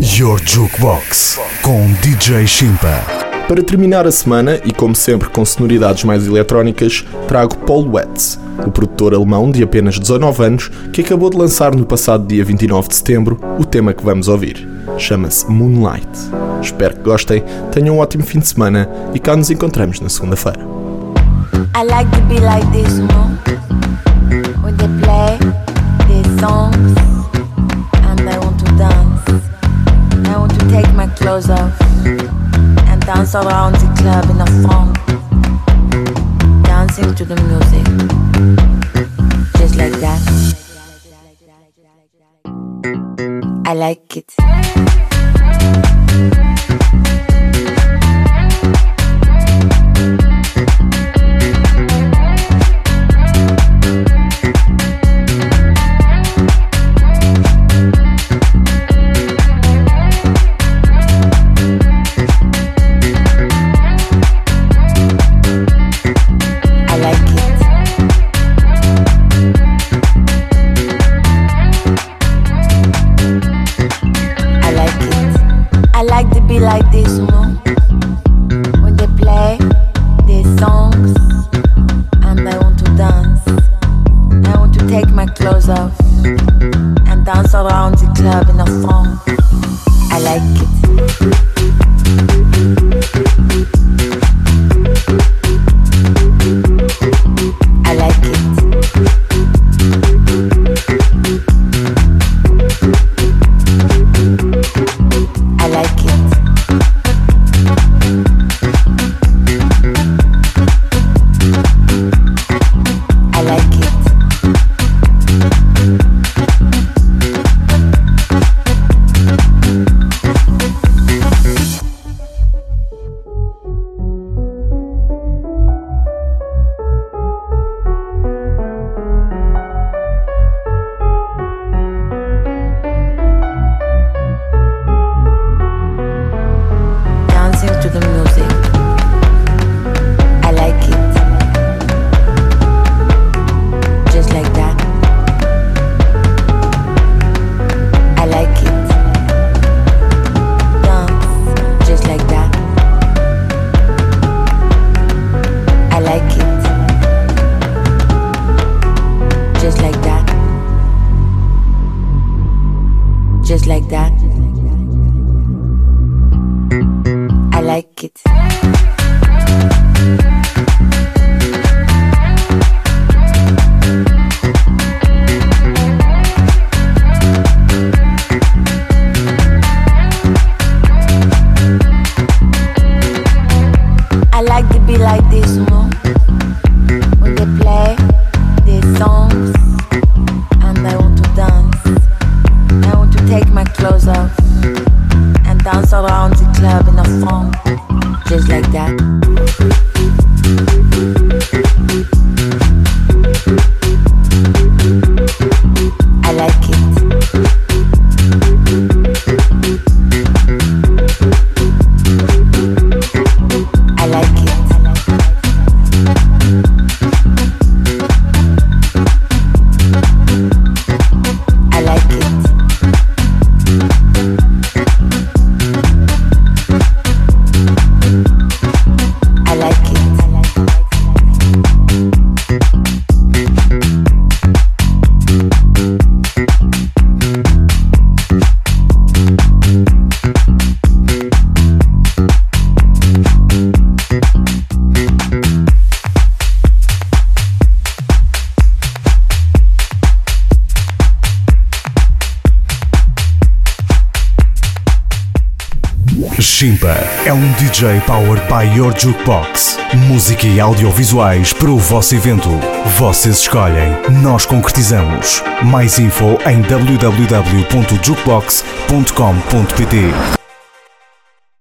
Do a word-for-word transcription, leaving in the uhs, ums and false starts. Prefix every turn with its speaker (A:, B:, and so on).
A: Your Jukebox com D J Shimpa.
B: Para terminar a semana, e como sempre com sonoridades mais eletrónicas, trago Paul Wetz, o produtor alemão de apenas dezanove anos, que acabou de lançar no passado dia vinte e nove de setembro o tema que vamos ouvir. Chama-se Moonlight. Espero que gostem, tenham um ótimo fim de semana e cá nos encontramos na segunda-feira.
C: I like to be like this, you know, when they play these songs and I want to dance. I want to take my clothes off and dance around the club in a song, dancing to the music, just like that. I like it. Like this, you know, when they play these songs and I want to dance. I want to take my clothes off and dance around the club in a song. I like it. I like it. I like it. Just like that. I like it. I like to be like this, you know, when they play these songs and I want to dance. I want to take my clothes off and dance around the club in a song, just like that. I like it. I like it. I like it. I like it.
A: Shimpa é um D J powered by Your Jukebox. Música e audiovisuais para o vosso evento. Vocês escolhem, nós concretizamos. Mais info em w w w ponto jukebox ponto com ponto p t.